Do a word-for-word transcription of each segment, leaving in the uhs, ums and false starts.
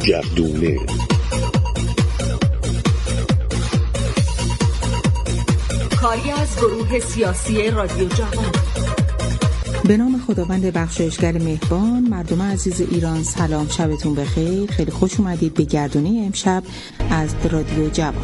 گردونه. کاری از گروه سیاسی رادیو جوان. به نام خداوند بخشایشگر مهربان. مردم عزیز ایران، سلام، شبتون بخیر. خیلی خوش اومدید به گردونه امشب از رادیو جوان.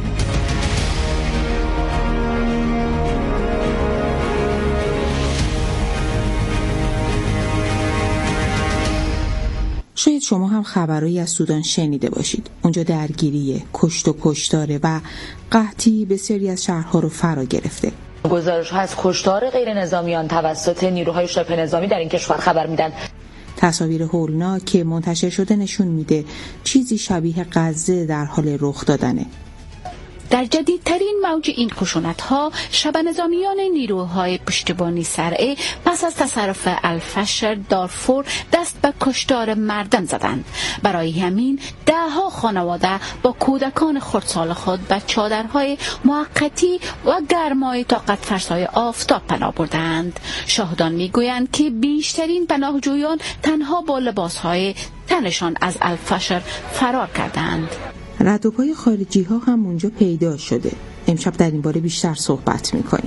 شاید شما هم خبرایی از سودان شنیده باشید. اونجا درگیریه، کشت و کشتاره و قحطی بسیاری از شهرها رو فرا گرفته. گزارش‌ها از کشتار غیر نظامیان توسط نیروهای شبه نظامی در این کشور خبر میدن. تصاویر هولناک که منتشر شده نشون میده چیزی شبیه غزه در حال رخ دادنه. در جدیدترین موج این خشونت‌ها، شبه نظامیان نیروهای پشتیبانی سرعه پس از تصرف الفشر دارفور دست به کشتار مردم زدند. برای همین ده‌ها خانواده با کودکان خردسال خود به چادرهای موقتی و گرمای طاقت فرسای آفتاب پناه بردند. شاهدان میگویند که بیشترین پناهجویان تنها با لباسهای تنشان از الفشر فرار کردند. رد و پای خارجی ها هم اونجا پیدا شده. امشب در این باره بیشتر صحبت میکنیم.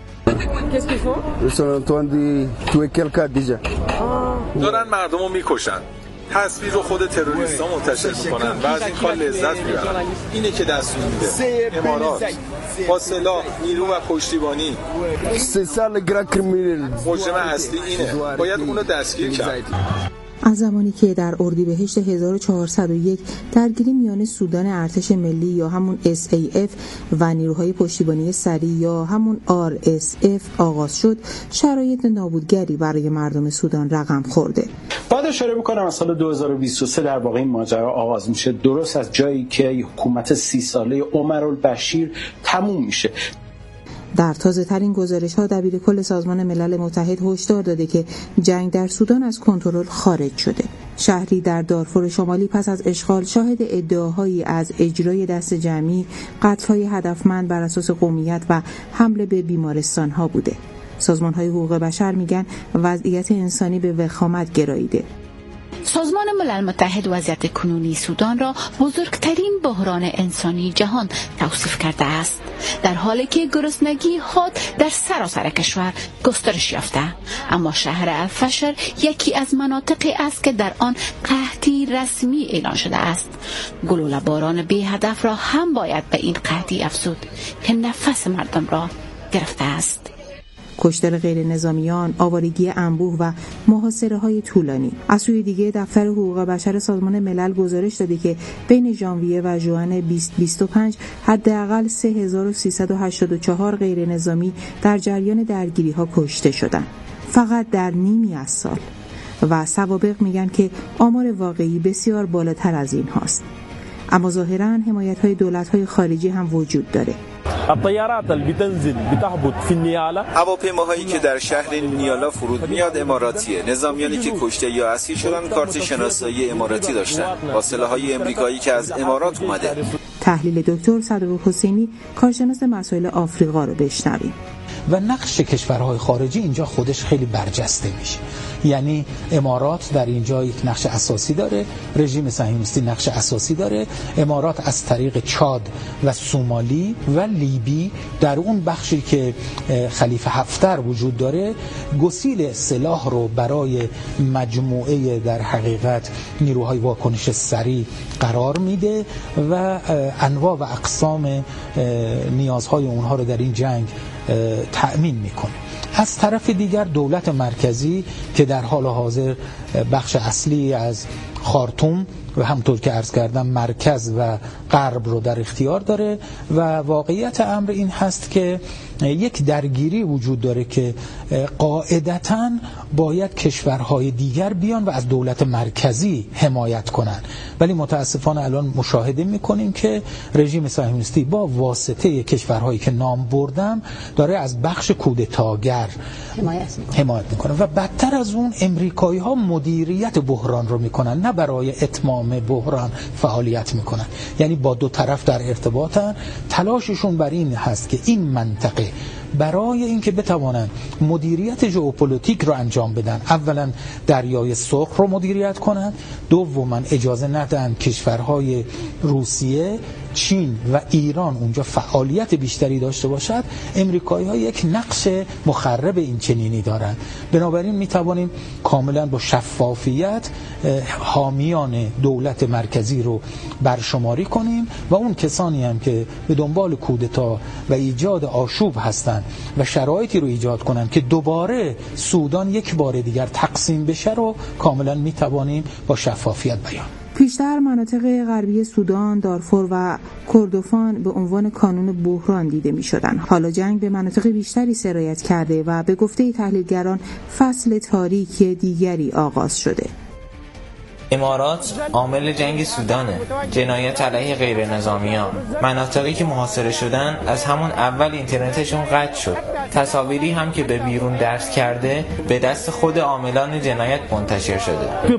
دارن مردم رو میکشن، تصویر رو خود تروریست ها منتشر میکنن و از این کار لذت میبرن. اینه که دستور میده امارات با سلاح، نیرو و پشتیبانی. مجرم اصلی اینه، باید اونو دستگیر کرد. از زمانی که در اردیبهشت هزار و چهارصد و یک درگیری میان سودان ارتش ملی یا همون اس ای اف و نیروهای پشتیبانی سریع یا همون آر اس اف آغاز شد، شرایط نابودگری برای مردم سودان رقم خورده. باید اشاره بکنم از سال دو هزار و بیست و سه در واقع این ماجرا آغاز میشه، درست از جایی که حکومت سی ساله عمرالبشیر تموم میشه. در تازه ترین گزارش ها دبیرکل سازمان ملل متحد هشدار داده که جنگ در سودان از کنترل خارج شده. شهری در دارفور شمالی پس از اشغال شاهد ادعاهایی از اجرای دست جمعی، قتل‌های هدفمند بر اساس قومیت و حمله به بیمارستان ها بوده. سازمان های حقوق بشر میگن وضعیت انسانی به وخامت گراییده. سازمان ملل متحد وضعیت کنونی سودان را بزرگترین بحران انسانی جهان توصیف کرده است، در حالی که گرسنگی حاد در سراسر کشور گسترش یافته. اما شهر الفشر یکی از مناطقی است که در آن قحطی رسمی اعلان شده است. گلوله باران بی هدف را هم باید به این قحطی افزود که نفس مردم را گرفته است. کشتار غیر نظامیان، آوارگی انبوه و محاصره های طولانی. از سوی دیگه دفتر حقوق بشر سازمان ملل گزارش داده که بین ژانویه و ژوئن بیست بیست و پنج حداقل سه هزار و سیصد و هشتاد و چهار غیر نظامی در جریان درگیری ها کشته شدند. فقط در نیمی از سال. و سوابق میگن که آمار واقعی بسیار بالاتر از این هاست. اما ظاهراً حمایت‌های دولت‌های خارجی هم وجود داره. هواپیماهایی که در شهر نیالا فرود میاد اماراتیه. نظامیانی که کشته یا اسیر شدن کارت شناسایی اماراتی داشتن. با سلاح‌های امریکایی که از امارات اومده. تحلیل دکتر صادق حسینی، کارشناس مسائل آفریقا رو بشنویم. و نقش کشورهای خارجی اینجا خودش خیلی برجسته میشه. یعنی امارات در اینجا یک نقش اساسی داره، رژیم صهیونیستی نقش اساسی داره. امارات از طریق چاد و سومالی و لیبی در اون بخشی که خلیفه هفتر وجود داره گسیل سلاح رو برای مجموعه در حقیقت نیروهای واکنش سریع قرار میده و انواع و اقسام نیازهای اونها رو در این جنگ تأمین میکنه. از طرف دیگر دولت مرکزی که در حال حاضر بخش اصلی از خارتوم و همطور که عرض کردم مرکز و غرب رو در اختیار داره و واقعیت امر این هست که یک درگیری وجود داره که قاعدتاً باید کشورهای دیگر بیان و از دولت مرکزی حمایت کنن، ولی متاسفانه الان مشاهده میکنیم که رژیم صهیونیستی با واسطه کشورهایی که نام بردم داره از بخش کودتاگر حمایت میکنه, حمایت میکنه. و بدتر از اون امریکایی ها مدیریت بحران رو میکنن، نه برای اتمام جامعه بحران فعالیت میکنن، یعنی با دو طرف در ارتباطن. تلاششون بر این هست که این منطقه برای اینکه بتوانند مدیریت ژئوپلیتیک رو انجام بدن، اولا دریای سرخ رو مدیریت کنند، دوما اجازه ندن کشورهای روسیه، چین و ایران اونجا فعالیت بیشتری داشته باشد. امریکایی‌ها یک نقش مخرب این چنینی دارند. بنابراین می توانیم کاملا با شفافیت حامیان دولت مرکزی رو برشماری کنیم و اون کسانی هم که به دنبال کودتا و ایجاد آشوب هستند و شرایطی رو ایجاد کنند که دوباره سودان یک بار دیگر تقسیم بشه رو کاملا می توانیم با شفافیت بیان. پیشتر مناطق غربی سودان، دارفور و کردوفان به عنوان کانون بحران دیده می شدن. حالا جنگ به مناطق بیشتری سرایت کرده و به گفته تحلیلگران فصل تاریکی دیگری آغاز شده. امارات عامل جنگ سودانه، جنایت علیه غیر نظامیان. مناطقی که محاصره شدن از همون اول اینترنتشون قطع شد. تصاویری هم که به بیرون درس کرده به دست خود عاملان جنایت منتشر شده.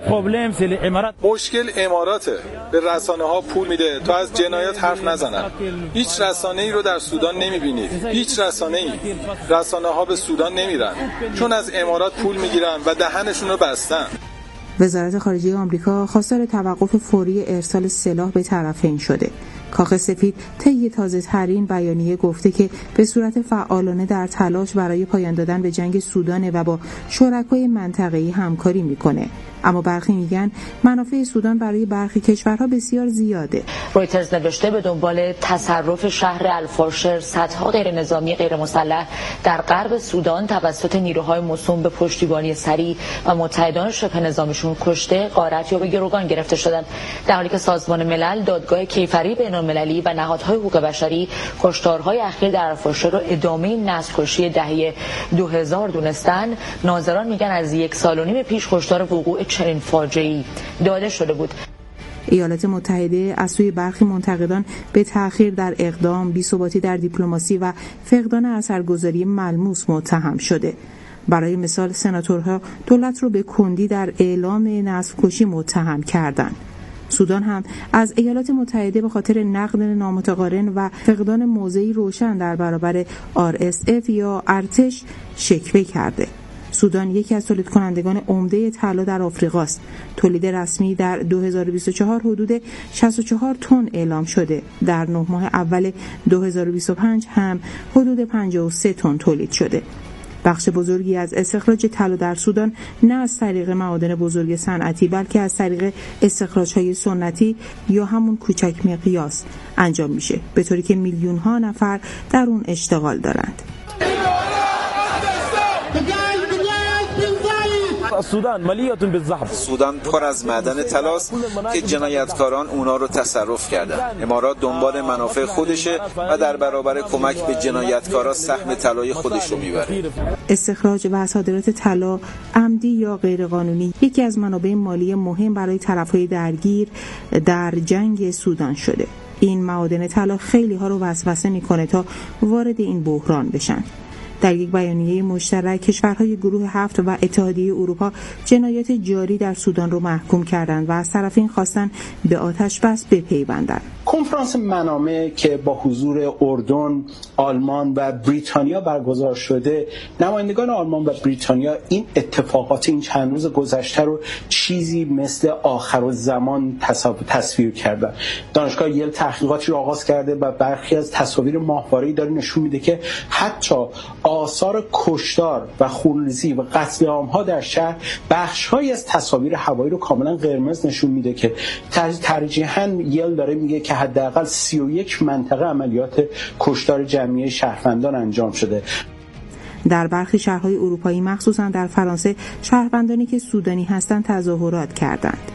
مشکل اماراته، به رسانه ها پول میده تا از جنایت حرف نزنن. هیچ رسانه ای رو در سودان نمیبینید، هیچ رسانه ای. رسانه ها به سودان نمیرن چون از امارات پول میگیرن و دهنشون رو بستن. وزارت خارجه آمریکا خواستار توقف فوری ارسال سلاح به طرفین شده. کاخ سفید طی تازه‌ترین بیانیه گفته که به صورت فعالانه در تلاش برای پایان دادن به جنگ سودان و با شرکای منطقه‌ای همکاری میکنه. اما برخی میگن منافع سودان برای برخی کشورها بسیار زیاده. رویترز نوشته به دنبال تصرف شهر الفاشر صدها غیر نظامی غیر مسلح در غرب سودان توسط نیروهای موسوم به پشتیبانی سریع و متحدان شبه نظامیشون کشته، غارت یا به گروگان گرفته شدند، در حالی که سازمان ملل، دادگاه کیفری بین‌المللی و نهادهای حقوق بشری کشتارهای اخیر در الفاشر رو ادامه نسل‌کشی دهه دو هزار دونستن. ناظران میگن از یک سال و نیم پیش کشتار وقوع چنین فاجعه‌ای داده شده بود. ایالات متحده از سوی برخی منتقدان به تأخیر در اقدام، بی‌ثباتی در دیپلماسی و فقدان اثرگذاری ملموس متهم شده. برای مثال سناتورها دولت رو به کندی در اعلام نسل‌کشی متهم کردند. سودان هم از ایالات متحده به خاطر نقد نامتقارن و فقدان موضعی روشن در برابر آر اس اف یا ارتش شکوه کرده. سودان یکی از تولید کنندگان عمده طلا در آفریقاست. تولید رسمی در دو هزار و بیست و چهار حدود شصت و چهار تن اعلام شده. در نه ماه اول دو هزار و بیست و پنج هم حدود پنجاه و سه تن تولید شده. بخش بزرگی از استخراج طلا در سودان نه از طریق معادن بزرگ صنعتی بلکه از طریق استخراج‌های سنتی یا همون کوچک مقیاس انجام میشه، به طوری که میلیون‌ها نفر در اون اشتغال دارند. سودان پر از معدن طلاست که جنایتکاران اونا رو تصرف کردن. امارات دنبال منافع خودشه و در برابر کمک به جنایتکارا سهم طلای خودش رو میبره. استخراج و صادرات طلا عمدی یا غیرقانونی یکی از منابع مالی مهم برای طرف‌های درگیر در جنگ سودان شده. این معادن طلا خیلی ها رو وسوسه میکنه تا وارد این بحران بشن. در یک بیانیه مشترک کشورهای گروه هفت و اتحادیه اروپا جنایات جاری در سودان رو محکوم کردند و از طرفین خواستن به آتش بس بپیوندند. کنفرانس منامه که با حضور اردن، آلمان و بریتانیا برگزار شده، نمایندگان آلمان و بریتانیا این اتفاقات این چند روز گذشته رو چیزی مثل آخرالزمان تصویر کردن. دانشگاه یل تحقیقاتی رو آغاز کرده و برخی از تصاویر ماهواره‌ای داره نشون میده که حتی آثار کشتار و خونریزی و قتل عام‌ها در شهر بخش‌هایی از تصاویر هوایی رو کاملا قرمز نشون میده که ترجیحاً یل داره میگه که حداقل سی و یک منطقه عملیات کشتار جمعی شهروندان انجام شده. در برخی شهرهای اروپایی مخصوصا در فرانسه شهروندانی که سودانی هستند تظاهرات کردند.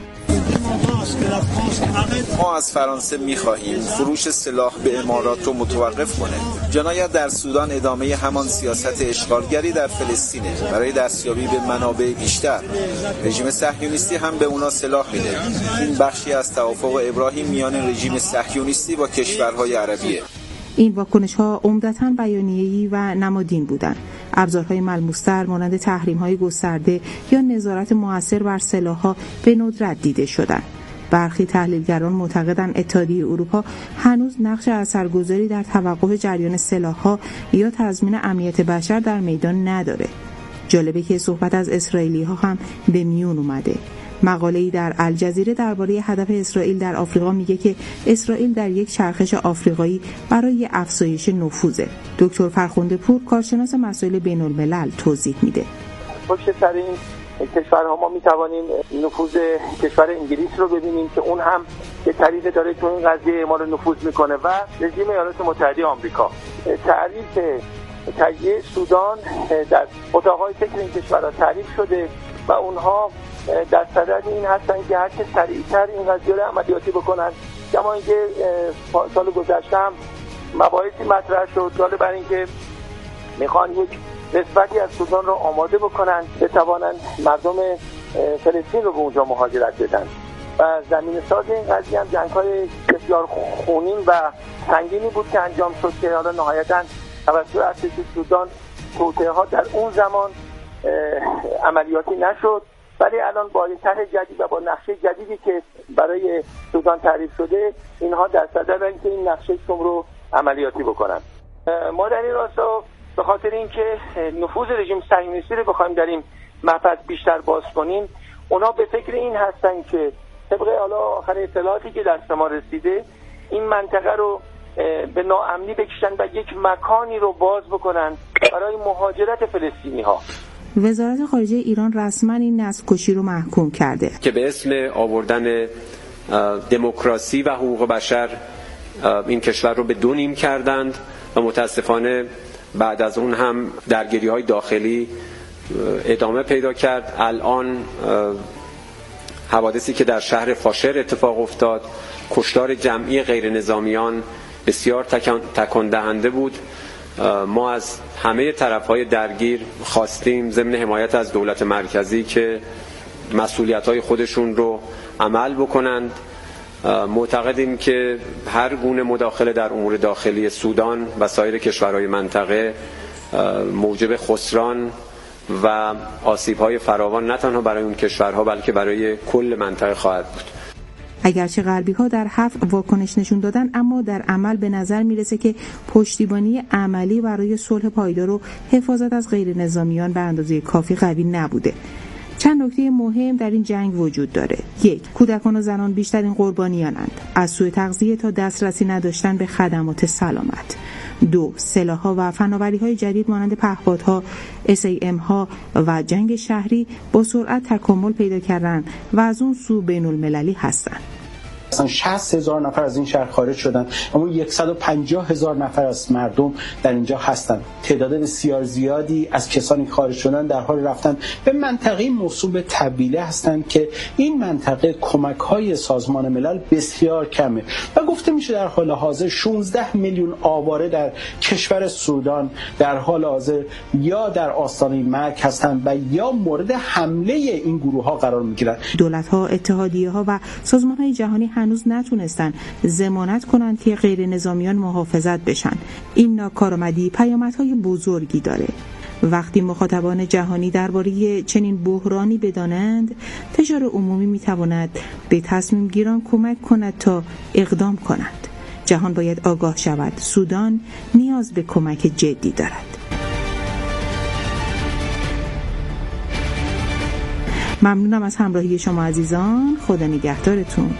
ما از فرانسه می‌خواهیم فروش سلاح به امارات رو متوقف کنه. جنایت در سودان ادامه همان سیاست اشغالگری در فلسطینه برای دستیابی به منابع بیشتر. رژیم صهیونیستی هم به اونا سلاح میده. این بخشی از توافق ابراهیم میان رژیم صهیونیستی با کشورهای عربیه. این واکنش‌ها عمدتاً بیانیه‌ای و نمادین بودند. ابزارهای ملموس‌تر مانند تحریم‌های گسترده یا نظارت مؤثر بر سلاح‌ها به ندرت دیده شدند. برخی تحلیلگران معتقدند اتحادیه اروپا هنوز نقش اثرگذاری در توقف جریان سلاح‌ها یا تضمین امنیت بشر در میدان نداره. جالبه که صحبت از اسرائیلی‌ها هم به میون اومده. مقاله‌ای در الجزیره درباره هدف اسرائیل در آفریقا میگه که اسرائیل در یک چرخش آفریقایی برای افزایش نفوذه. دکتر فرخنده پور کارشناس مسائل بین‌الملل توضیح میده. پشت سر این کشورها ما میتوانیم نفوذ کشور انگلیس رو ببینیم که اون هم یه طریق داره تو این قضیه ما رو نفوذ میکنه و رژیم ایالات متحده آمریکا. تعریف تجزیه سودان در اتاق‌های فکر این کشورها تعریف شده و اونها در صدد این هستن که هر چه سریعتر این قضیه رو عملیاتی بکنن. کما اینکه سال گذشته هم مباحثی مطرح شد جالب بر این که میخوان یک نسبتی از سودان رو آماده بکنن بتوانند مردم فلسطین رو به اونجا مهاجرت بدن و زمین ساز این قضیه هم جنگ‌های بسیار خونین و سنگینی بود که انجام شد که حالا نهایتاً توسط ارتش سودان توطئه ها در اون زمان عملیاتی نشد، ولی الان با این طرح جدید و با نقشه جدیدی که برای سودان تعریف شده اینها در صددن که این نقشه شم رو عملیاتی بکنن. ما در این راستا به خاطر اینکه نفوذ رژیم صهیونیستی رو بخوایم در این مبحث بیشتر باز کنیم، اونا به فکر این هستن که طبق حالا آخر اطلاعاتی که دست ما رسیده این منطقه رو به ناامنی بکشن و یک مکانی رو باز بکنن برای مهاجرت فلسطینی ها. وزارت خارجه ایران رسما این نسل کشی رو محکوم کرده که به اسم آوردن دموکراسی و حقوق بشر این کشور رو به دو نیم کردند و متاسفانه بعد از اون هم درگیری‌های داخلی ادامه پیدا کرد. الان حوادثی که در شهر فاشر اتفاق افتاد، کشتار جمعی غیر نظامیان بسیار تکان دهنده بود. ما از همه طرف‌های درگیر خواستیم ضمن حمایت از دولت مرکزی که مسئولیت‌های خودشون رو عمل بکنند. معتقدیم که هر گونه مداخله در امور داخلی سودان و سایر کشورهای منطقه موجب خسران و آسیب‌های فراوان نه تنها برای اون کشورها بلکه برای کل منطقه خواهد بود. اگرچه غربی‌ها در حرف واکنش نشون دادن، اما در عمل به نظر میرسه که پشتیبانی عملی برای صلح پایدار و حفاظت از غیر نظامیان به اندازه کافی قوی نبوده. چند نکته مهم در این جنگ وجود داره. یک، کودکان و زنان بیشترین قربانیانند، از سوء تغذیه تا دسترسی نداشتن به خدمات سلامت. دو، سلاح‌ها و فناوری‌های جدید مانند پهپادها، اس ای ام ها و جنگ شهری با سرعت تکامل پیدا کردن و از اون سو بین‌المللی هستند. مثلا شصت هزار نفر از این شهر خارج شدن، اما صد و پنجاه هزار نفر از مردم در اینجا هستند. تعداد بسیار زیادی از کسانی که خارج شدن در حال رفتن به منطقه موسوم به تبیله هستند که این منطقه کمک‌های سازمان ملل بسیار کمه و گفته میشه در حال حاضر شانزده میلیون آواره در کشور سودان در حال حاضر یا در آستانه مرگ هستند و یا مورد حمله این گروه‌ها قرار می‌گیرند. دولت‌ها، اتحادیه‌ها و سازمان‌های جهانی هنوز نتونستن ضمانت کنند که غیر نظامیان محافظت بشن. این ناکارآمدی پیامدهای بزرگی داره. وقتی مخاطبان جهانی درباره چنین بحرانی بدانند، فشار عمومی میتواند به تصمیم گیران کمک کند تا اقدام کنند. جهان باید آگاه شود. سودان نیاز به کمک جدی دارد. ممنونم از همراهی شما عزیزان. خدا نگهدارتون.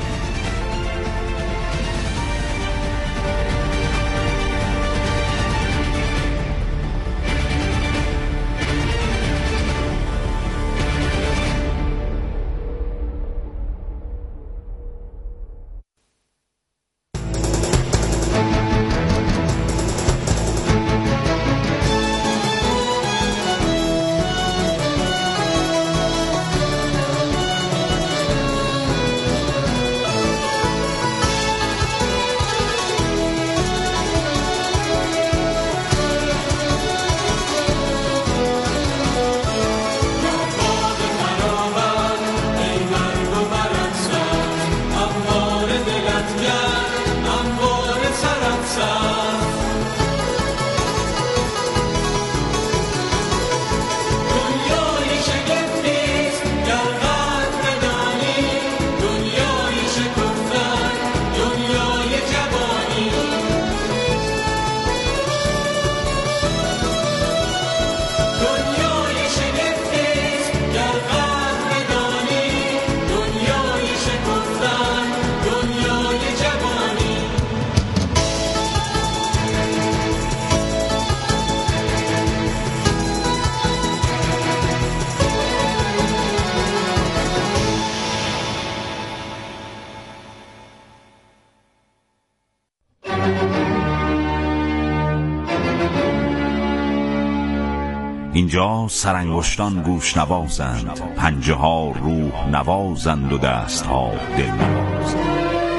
اینجا سرانگشتان گوش نوازند، پنجه ها روح نوازند و دست ها دل نوازند.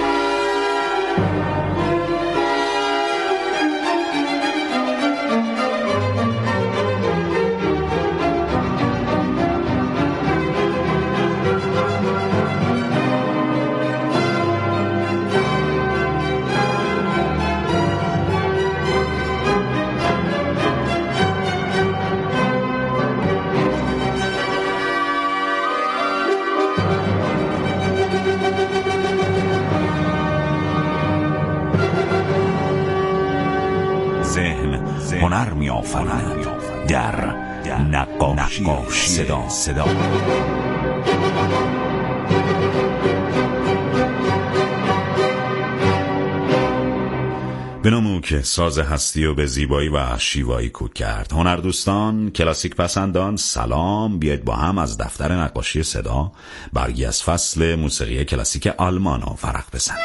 هنر می آفرند در نقاشی صدا. صدا به نام او که ساز هستی و به زیبایی و شیوایی کوک کرد. هنردوستان، کلاسیک پسندان، سلام. بیاید با هم از دفتر نقاشی صدا برگی از فصل موسیقی کلاسیک آلمان رو ورق بزنیم.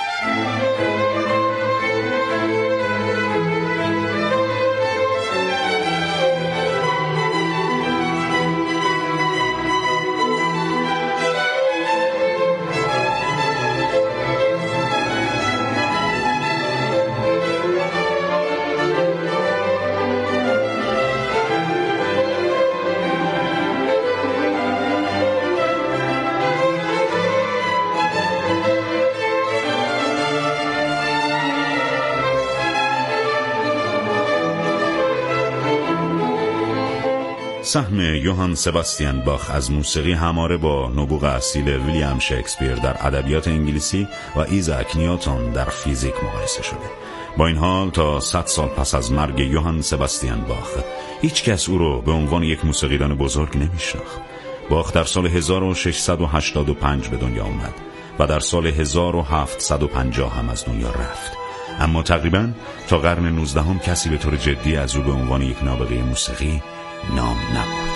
سهم یوهان سباستیان باخ از موسیقی هماره با نبوغ اصیل ویلیام شکسپیر در ادبیات انگلیسی و ایزاک نیوتن در فیزیک مقایسه شده. با این حال تا صد سال پس از مرگ یوهان سباستیان باخ هیچ کس او رو به عنوان یک موسیقیدان بزرگ نمی‌شناخت. باخ در سال هزار و ششصد و هشتاد و پنج به دنیا آمد و در سال هزار و هفتصد و پنجاه هم از دنیا رفت. اما تقریباً تا قرن نوزدهم کسی به طور جدی از او به عنوان یک نابغه موسیقی نام نبرده.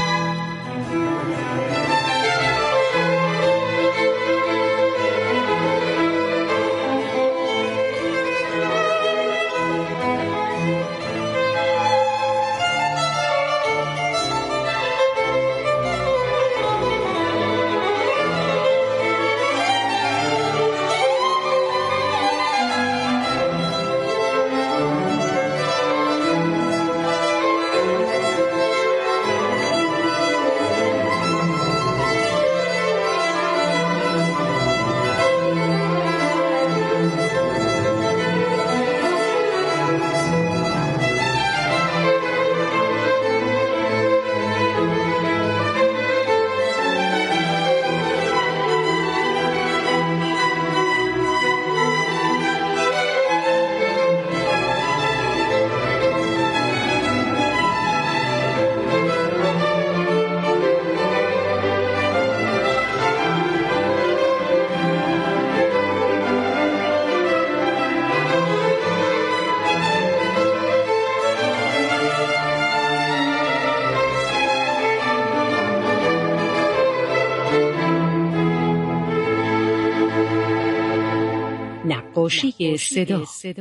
نقاشی صدا.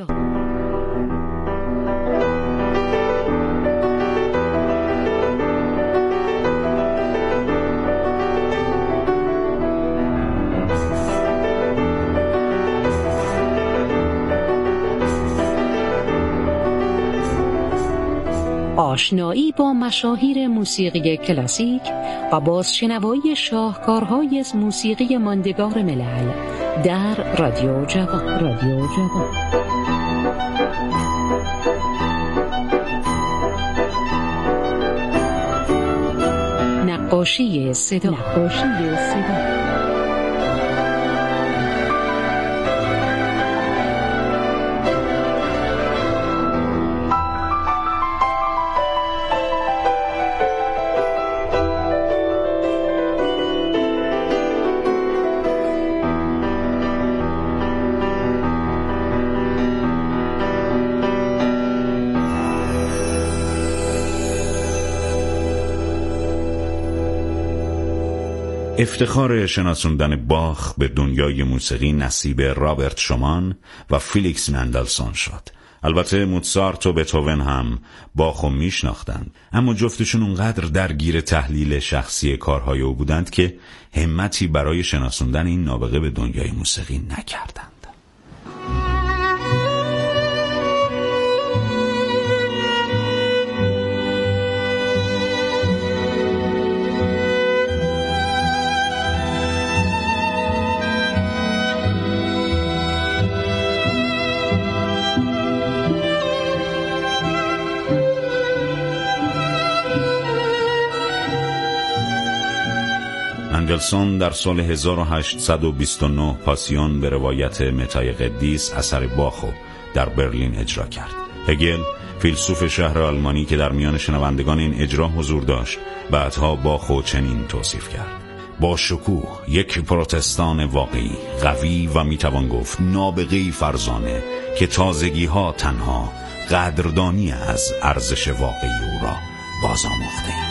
آشنایی با مشاهیر موسیقی کلاسیک و بازشنوایی شاهکارهای از موسیقی ماندگار ملل در رادیو جوان. رادیو جوان. نقاشی صدا. نقاشی صدا. افتخار شناسوندن باخ به دنیای موسیقی نصیب رابرت شومان و فیلیکس مندلسون شد. البته موتسارت و بتهوون هم باخو میشناختند، اما جفتشون اونقدر درگیر تحلیل شخصی کارهای او بودند که همتی برای شناسوندن این نابغه به دنیای موسیقی نکردند. مندلسون در سال هزار و هشتصد و بیست و نه پاسیون به روایت متای قدیس اثر باخو در برلین اجرا کرد. هگل، فیلسوف شهر آلمانی که در میان شنوندگان این اجرا حضور داشت، بعدها باخو چنین توصیف کرد: با شکوه، یک پروتستان واقعی، قوی و میتوان گفت نابغه‌ای فرزانه که تازگی ها تنها قدردانی از ارزش واقعی او را بازآموخته ایم.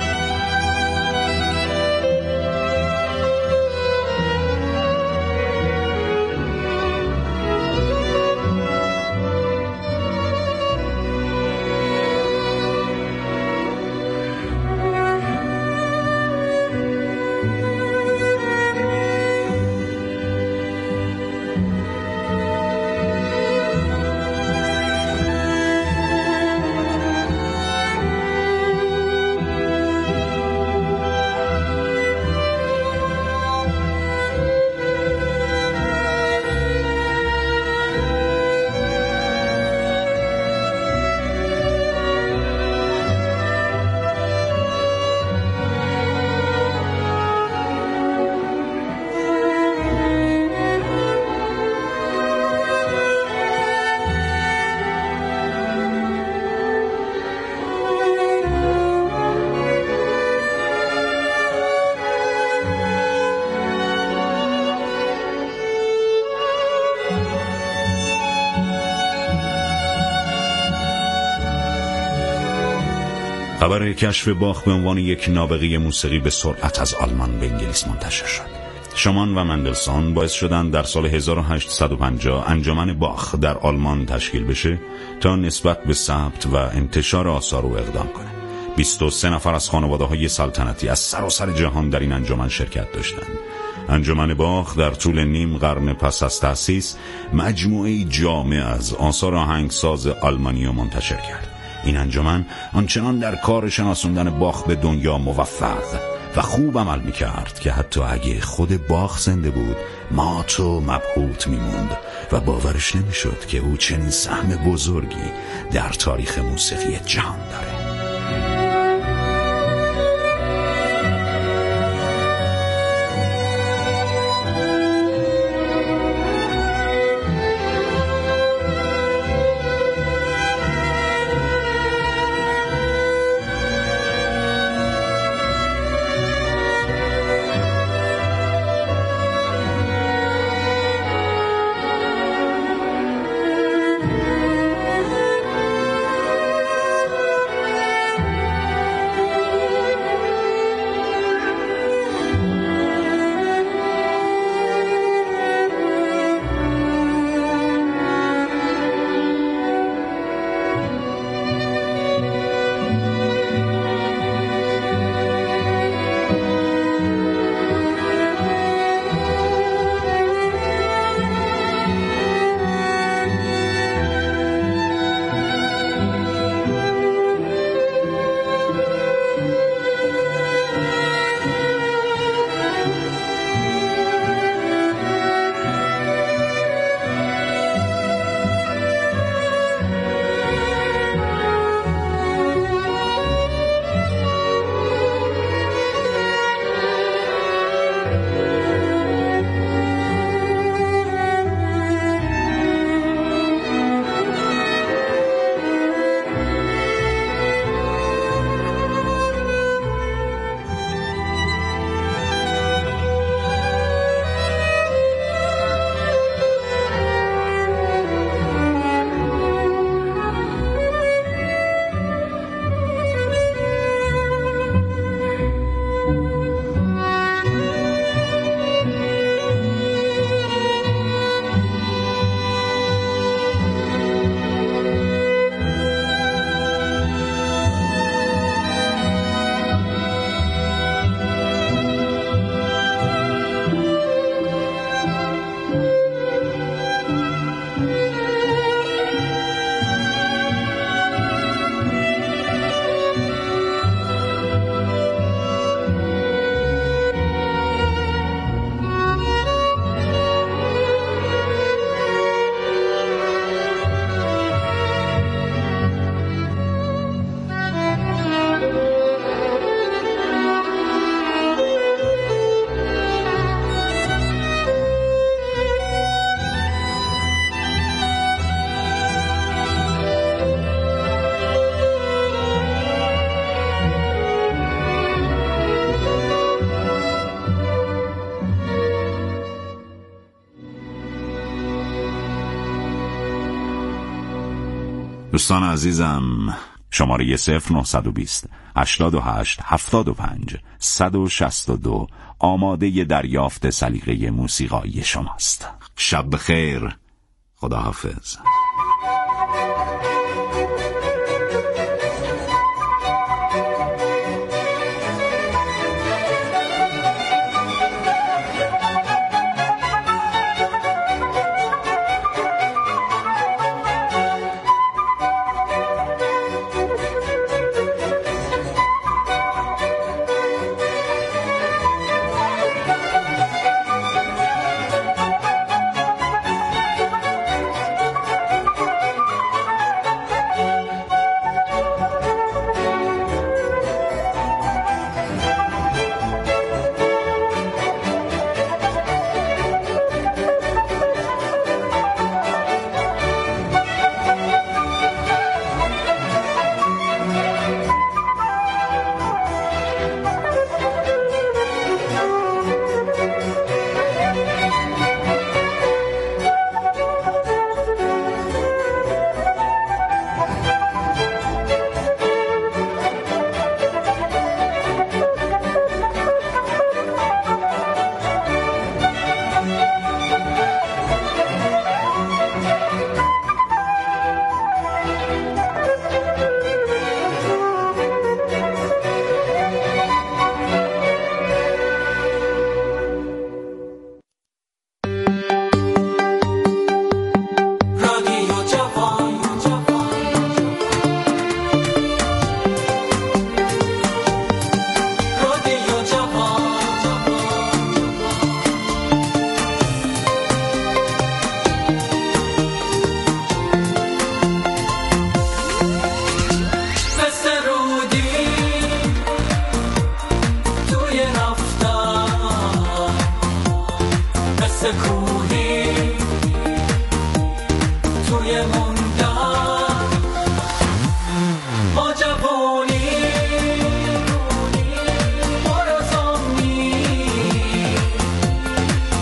خبر کشف باخ به عنوان یک نابغه موسیقی به سرعت از آلمان به انگلیس منتشر شد. شومان و مندلسون باعث شدند در سال هزار و هشتصد و پنجاه انجمن باخ در آلمان تشکیل بشه تا نسبت به ثبت و انتشار آثار او اقدام کنه. بیست و سه نفر از خانواده‌های سلطنتی از سراسر جهان در این انجمن شرکت داشتند. انجمن باخ در طول نیم قرن پس از تأسیس مجموعه‌ای جامع از آثار آهنگساز آلمانی را منتشر کرد. این انجمن آنچنان در کار شناسوندن باخ به دنیا موفق و خوب عمل می‌کرد که حتی اگه خود باخ زنده بود مات و مبهوت می‌موند و باورش نمی‌شد که او چنین سهم بزرگی در تاریخ موسیقی جهان داره. دوستان عزیزم، شماره صفر نه بیست هشتاد و هشت هفتاد و پنج صد و شصت و دو آماده دریافت سلیقه موسیقایی شماست. شب بخیر، خداحافظ. Cool.